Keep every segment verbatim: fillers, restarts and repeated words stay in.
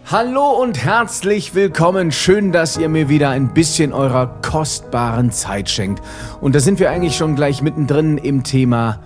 Hallo und herzlich willkommen. Schön, dass ihr mir wieder ein bisschen eurer kostbaren Zeit schenkt. Und da sind wir eigentlich schon gleich mittendrin im Thema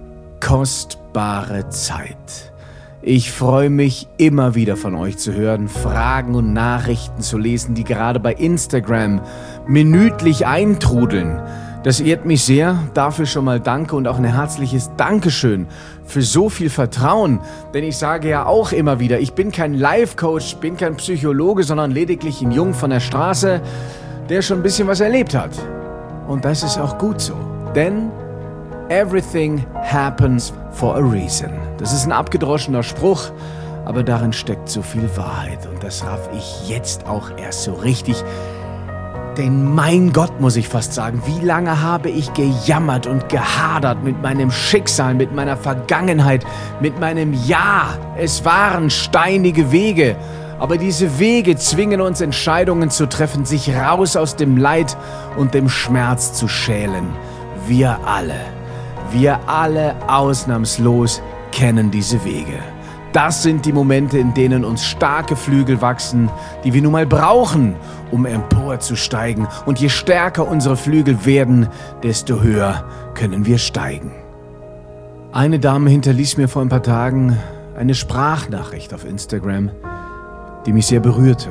kostbare Zeit. Ich freue mich immer wieder von euch zu hören, Fragen und Nachrichten zu lesen, die gerade bei Instagram minütlich eintrudeln. Das ehrt mich sehr, dafür schon mal danke und auch ein herzliches Dankeschön für so viel Vertrauen, denn ich sage ja auch immer wieder, ich bin kein Life-Coach, bin kein Psychologe, sondern lediglich ein Jung von der Straße, der schon ein bisschen was erlebt hat. Und das ist auch gut so, denn everything happens for a reason. Das ist ein abgedroschener Spruch, aber darin steckt so viel Wahrheit und das raff ich jetzt auch erst so richtig. Denn mein Gott, muss ich fast sagen, wie lange habe ich gejammert und gehadert mit meinem Schicksal, mit meiner Vergangenheit, mit meinem Ja. Es waren steinige Wege, aber diese Wege zwingen uns, Entscheidungen zu treffen, sich raus aus dem Leid und dem Schmerz zu schälen. Wir alle, wir alle ausnahmslos kennen diese Wege. Das sind die Momente, in denen uns starke Flügel wachsen, die wir nun mal brauchen, um emporzusteigen. Und je stärker unsere Flügel werden, desto höher können wir steigen. Eine Dame hinterließ mir vor ein paar Tagen eine Sprachnachricht auf Instagram, die mich sehr berührte.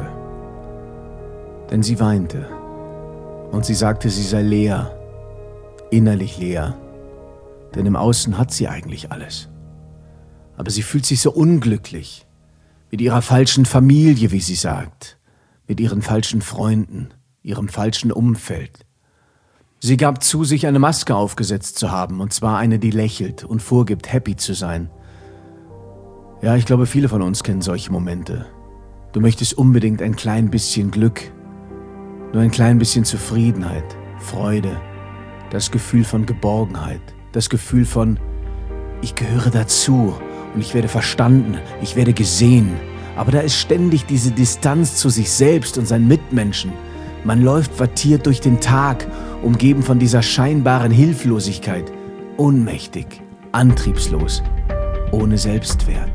Denn sie weinte und sie sagte, sie sei leer, innerlich leer. Denn im Außen hat sie eigentlich alles. Aber sie fühlt sich so unglücklich mit ihrer falschen Familie, wie sie sagt, mit ihren falschen Freunden, ihrem falschen Umfeld. Sie gab zu, sich eine Maske aufgesetzt zu haben, und zwar eine, die lächelt und vorgibt, happy zu sein. Ja, ich glaube, viele von uns kennen solche Momente. Du möchtest unbedingt ein klein bisschen Glück, nur ein klein bisschen Zufriedenheit, Freude, das Gefühl von Geborgenheit, das Gefühl von, ich gehöre dazu. Und ich werde verstanden, ich werde gesehen. Aber da ist ständig diese Distanz zu sich selbst und seinen Mitmenschen. Man läuft wattiert durch den Tag, umgeben von dieser scheinbaren Hilflosigkeit. Ohnmächtig, antriebslos, ohne Selbstwert.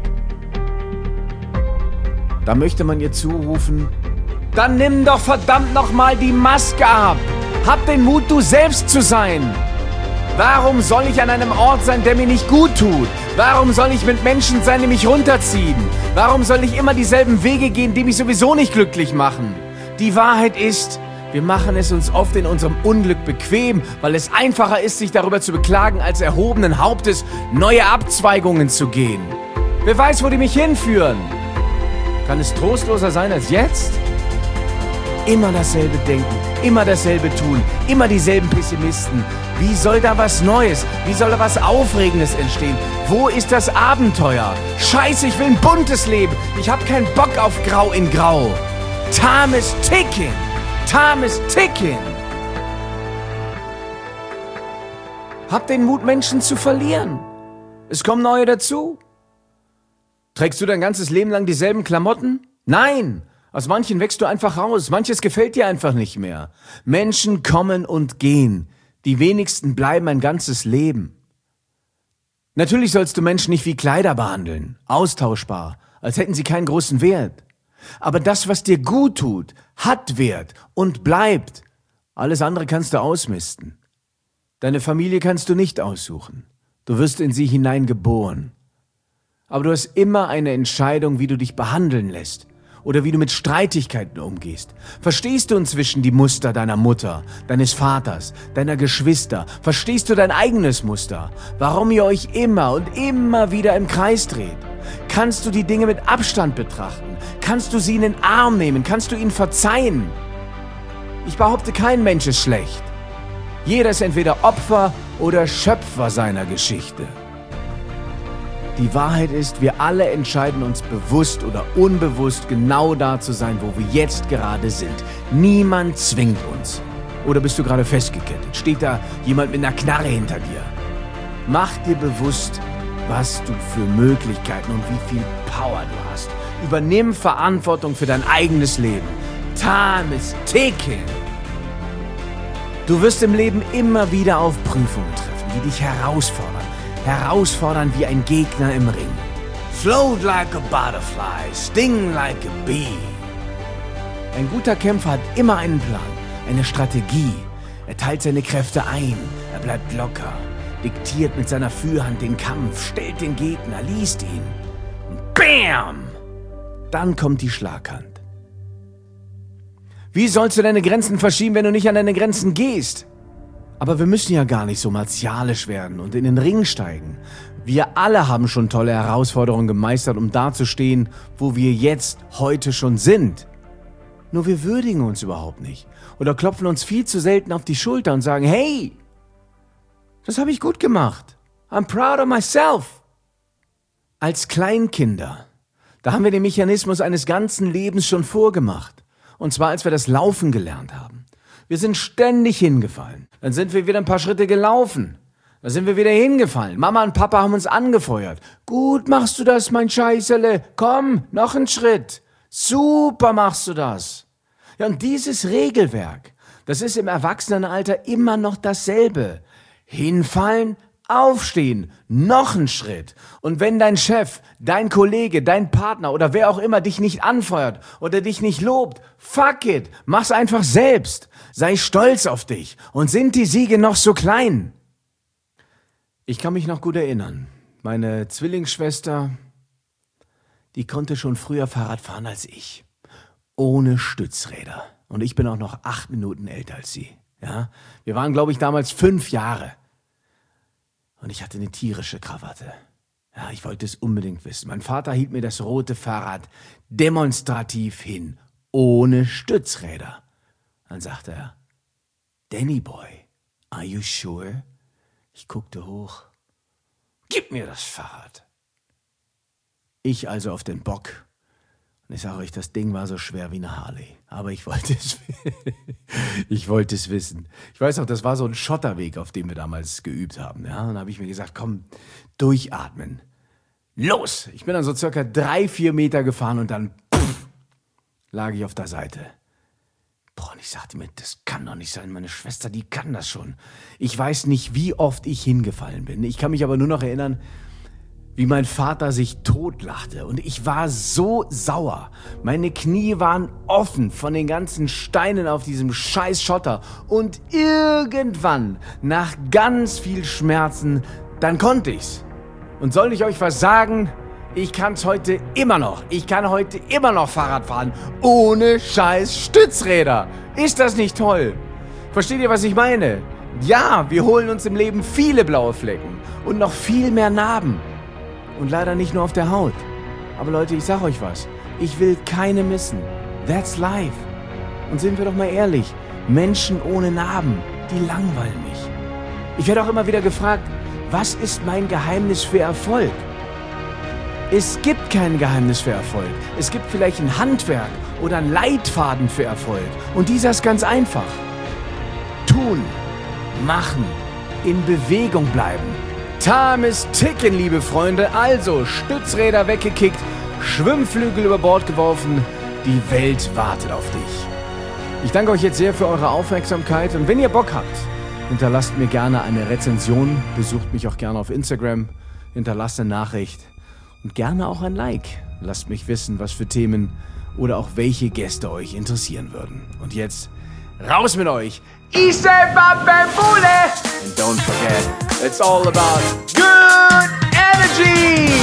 Da möchte man ihr zurufen, dann nimm doch verdammt nochmal die Maske ab. Hab den Mut, du selbst zu sein. Warum soll ich an einem Ort sein, der mir nicht gut tut? Warum soll ich mit Menschen sein, die mich runterziehen? Warum soll ich immer dieselben Wege gehen, die mich sowieso nicht glücklich machen? Die Wahrheit ist, wir machen es uns oft in unserem Unglück bequem, weil es einfacher ist, sich darüber zu beklagen, als erhobenen Hauptes neue Abzweigungen zu gehen. Wer weiß, wo die mich hinführen? Kann es trostloser sein als jetzt? Immer dasselbe denken, immer dasselbe tun, immer dieselben Pessimisten. Wie soll da was Neues, wie soll da was Aufregendes entstehen? Wo ist das Abenteuer? Scheiße, ich will ein buntes Leben. Ich hab keinen Bock auf Grau in Grau. Time is ticking. Time is ticking. Hab den Mut, Menschen zu verlieren. Es kommen neue dazu. Trägst du dein ganzes Leben lang dieselben Klamotten? Nein. Aus manchen wächst du einfach raus. Manches gefällt dir einfach nicht mehr. Menschen kommen und gehen. Die wenigsten bleiben ein ganzes Leben. Natürlich sollst du Menschen nicht wie Kleider behandeln, austauschbar, als hätten sie keinen großen Wert. Aber das, was dir gut tut, hat Wert und bleibt. Alles andere kannst du ausmisten. Deine Familie kannst du nicht aussuchen. Du wirst in sie hineingeboren. Aber du hast immer eine Entscheidung, wie du dich behandeln lässt. Oder wie du mit Streitigkeiten umgehst. Verstehst du inzwischen die Muster deiner Mutter, deines Vaters, deiner Geschwister? Verstehst du dein eigenes Muster? Warum ihr euch immer und immer wieder im Kreis dreht? Kannst du die Dinge mit Abstand betrachten? Kannst du sie in den Arm nehmen? Kannst du ihnen verzeihen? Ich behaupte, kein Mensch ist schlecht. Jeder ist entweder Opfer oder Schöpfer seiner Geschichte. Die Wahrheit ist, wir alle entscheiden uns bewusst oder unbewusst genau da zu sein, wo wir jetzt gerade sind. Niemand zwingt uns. Oder bist du gerade festgekettet? Steht da jemand mit einer Knarre hinter dir? Mach dir bewusst, was du für Möglichkeiten und wie viel Power du hast. Übernimm Verantwortung für dein eigenes Leben. Time is ticking. Du wirst im Leben immer wieder auf Prüfungen treffen, die dich herausfordern. Herausfordern wie ein Gegner im Ring. Float like a butterfly, sting like a bee. Ein guter Kämpfer hat immer einen Plan, eine Strategie. Er teilt seine Kräfte ein, er bleibt locker, diktiert mit seiner Führhand den Kampf, stellt den Gegner, liest ihn. Und BAM! Dann kommt die Schlaghand. Wie sollst du deine Grenzen verschieben, wenn du nicht an deine Grenzen gehst? Aber wir müssen ja gar nicht so martialisch werden und in den Ring steigen. Wir alle haben schon tolle Herausforderungen gemeistert, um dazustehen, wo wir jetzt heute schon sind. Nur wir würdigen uns überhaupt nicht oder klopfen uns viel zu selten auf die Schulter und sagen, hey, das habe ich gut gemacht. I'm proud of myself. Als Kleinkinder, da haben wir den Mechanismus eines ganzen Lebens schon vorgemacht. Und zwar, als wir das Laufen gelernt haben. Wir sind ständig hingefallen. Dann sind wir wieder ein paar Schritte gelaufen. Dann sind wir wieder hingefallen. Mama und Papa haben uns angefeuert. Gut machst du das, mein Scheißerle. Komm, noch einen Schritt. Super machst du das. Ja, und dieses Regelwerk, das ist im Erwachsenenalter immer noch dasselbe. Hinfallen, aufstehen, noch einen Schritt. Und wenn dein Chef, dein Kollege, dein Partner oder wer auch immer dich nicht anfeuert oder dich nicht lobt, fuck it, mach's einfach selbst. Sei stolz auf dich. Und sind die Siege noch so klein? Ich kann mich noch gut erinnern. Meine Zwillingsschwester, die konnte schon früher Fahrrad fahren als ich. Ohne Stützräder. Und ich bin auch noch acht Minuten älter als sie. Ja? Wir waren, glaube ich, damals fünf Jahre. Und ich hatte eine tierische Krawatte. Ja, ich wollte es unbedingt wissen. Mein Vater hielt mir das rote Fahrrad demonstrativ hin. Ohne Stützräder. Dann sagte er, Danny Boy, are you sure? Ich guckte hoch. Gib mir das Fahrrad. Ich also auf den Bock. Und ich sage euch, das Ding war so schwer wie eine Harley. Aber ich wollte es, ich wollte es wissen. Ich weiß auch, das war so ein Schotterweg, auf dem wir damals geübt haben. Ja? Und dann habe ich mir gesagt, komm, durchatmen. Los! Ich bin dann so circa drei, vier Meter gefahren und dann pff, lag ich auf der Seite. Boah, und ich sagte mir, das kann doch nicht sein. Meine Schwester, die kann das schon. Ich weiß nicht, wie oft ich hingefallen bin. Ich kann mich aber nur noch erinnern, wie mein Vater sich totlachte. Und ich war so sauer. Meine Knie waren offen von den ganzen Steinen auf diesem scheiß Schotter. Und irgendwann, nach ganz viel Schmerzen, dann konnte ich's. Und soll ich euch was sagen? Ich kann's heute immer noch. Ich kann heute immer noch Fahrrad fahren. Ohne scheiß Stützräder. Ist das nicht toll? Versteht ihr, was ich meine? Ja, wir holen uns im Leben viele blaue Flecken. Und noch viel mehr Narben. Und leider nicht nur auf der Haut. Aber Leute, ich sag euch was. Ich will keine missen. That's life. Und sind wir doch mal ehrlich. Menschen ohne Narben, die langweilen mich. Ich werde auch immer wieder gefragt, was ist mein Geheimnis für Erfolg? Es gibt kein Geheimnis für Erfolg. Es gibt vielleicht ein Handwerk oder einen Leitfaden für Erfolg. Und dieser ist ganz einfach. Tun, machen, in Bewegung bleiben. Time is ticking, liebe Freunde. Also, Stützräder weggekickt, Schwimmflügel über Bord geworfen. Die Welt wartet auf dich. Ich danke euch jetzt sehr für eure Aufmerksamkeit. Und wenn ihr Bock habt, hinterlasst mir gerne eine Rezension. Besucht mich auch gerne auf Instagram. Hinterlasst eine Nachricht. Und gerne auch ein Like. Lasst mich wissen, was für Themen oder auch welche Gäste euch interessieren würden. Und jetzt raus mit euch! Ise Babembule! And don't forget, it's all about good energy!